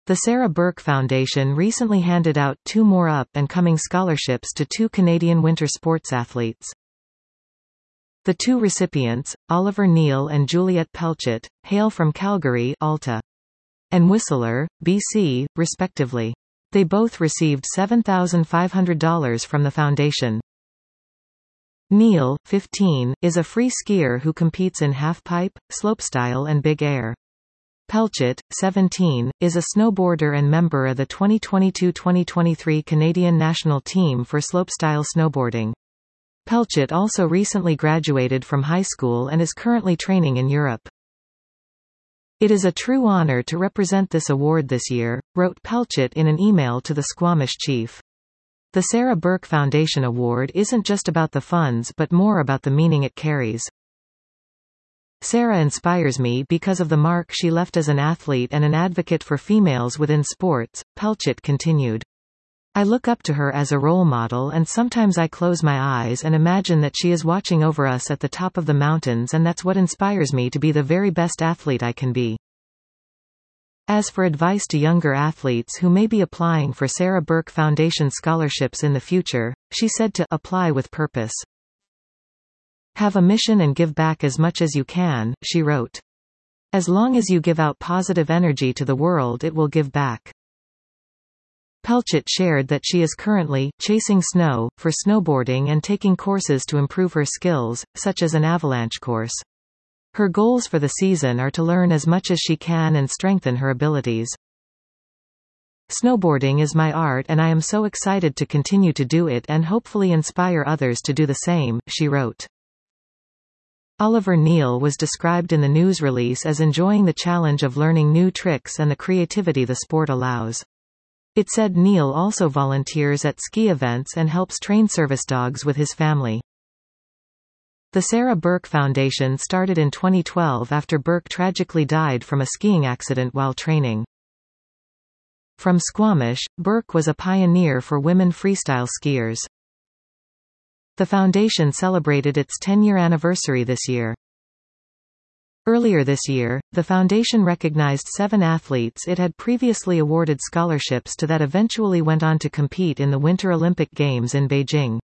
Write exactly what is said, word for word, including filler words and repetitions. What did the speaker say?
The Sarah Burke Foundation recently handed out two more up-and-coming scholarships to two Canadian winter sports athletes. The two recipients, Oliver Neil and Juliet Pelchat, hail from Calgary, Alta, and Whistler, B C, respectively. They both received seven thousand five hundred dollars from the foundation. Neil, fifteen, is a free skier who competes in halfpipe, slopestyle and big air. Pelchat, seventeen, is a snowboarder and member of the twenty twenty-two twenty twenty-three Canadian national team for slopestyle snowboarding. Pelchat also recently graduated from high school and is currently training in Europe. "It is a true honor to represent this award this year," wrote Pelchat in an email to the Squamish chief. "The Sarah Burke Foundation Award isn't just about the funds but more about the meaning it carries. Sarah inspires me because of the mark she left as an athlete and an advocate for females within sports," Pelchat continued. "I look up to her as a role model and sometimes I close my eyes and imagine that she is watching over us at the top of the mountains, and that's what inspires me to be the very best athlete I can be." As for advice to younger athletes who may be applying for Sarah Burke Foundation scholarships in the future, she said to apply with purpose. "Have a mission and give back as much as you can," she wrote. "As long as you give out positive energy to the world, it will give back." Pelchat shared that she is currently chasing snow for snowboarding and taking courses to improve her skills, such as an avalanche course. Her goals for the season are to learn as much as she can and strengthen her abilities. "Snowboarding is my art and I am so excited to continue to do it and hopefully inspire others to do the same," she wrote. Oliver Neil was described in the news release as enjoying the challenge of learning new tricks and the creativity the sport allows. It said Neil also volunteers at ski events and helps train service dogs with his family. The Sarah Burke Foundation started in twenty twelve after Burke tragically died from a skiing accident while training. From Squamish, Burke was a pioneer for women freestyle skiers. The foundation celebrated its ten-year anniversary this year. Earlier this year, the foundation recognized seven athletes it had previously awarded scholarships to that eventually went on to compete in the Winter Olympic Games in Beijing.